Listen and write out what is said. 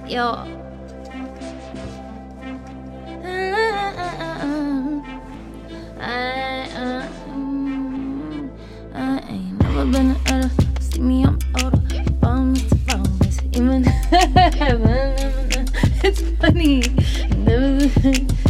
Yo. I ain't never been an other. See me, I'm older. Phone to phone, even it's funny. Never